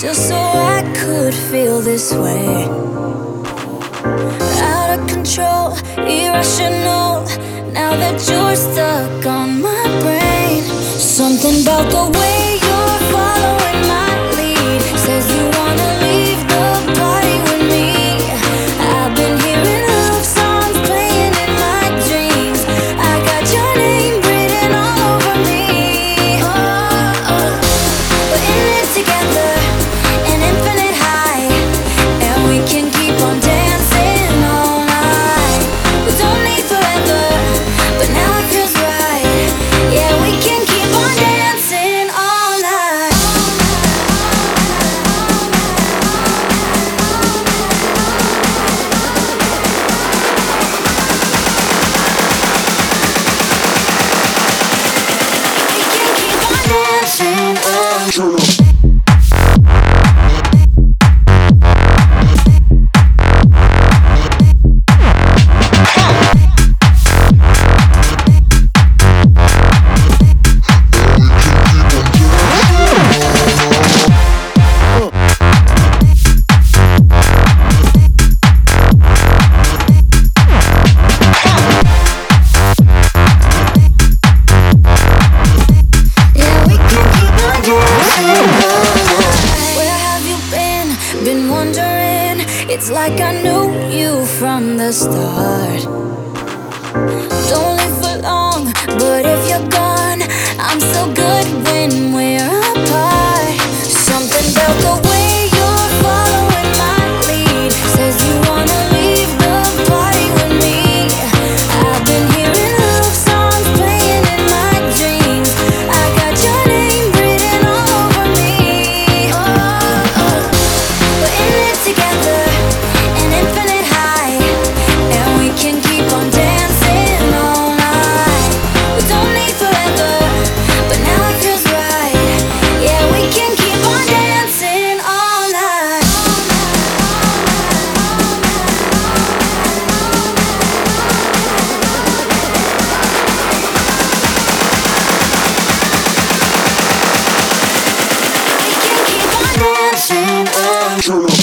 just so I could feel this way. Out of control, irrational. Now that you're stuck on my brain, something about the way you're following my lead says you wanna leave the party with me. I've been hearing love songs playing in my dreams. I got your name written all over me. Oh, oh. We're in it together, an infinite high, and we can keep on dancing all night. We don't need forever, but now it feels right. Yeah, we can keep on dancing all night. We can keep on dancing all night. Where have you been? Been wondering. It's like I knew you from the start. Don't live for long, but if you're gone, I'm so good when we're apart. Something about the way you're following my lead says you wanna leave the party with me. I've been hearing love songs playing in my dreams. I got your name written all over me. Oh, oh. We're in it together, an infinite high, and we can keep on dancing all night. We don't need forever, but now it feels right. Yeah, we can keep on dancing all night. We can keep on dancing all night.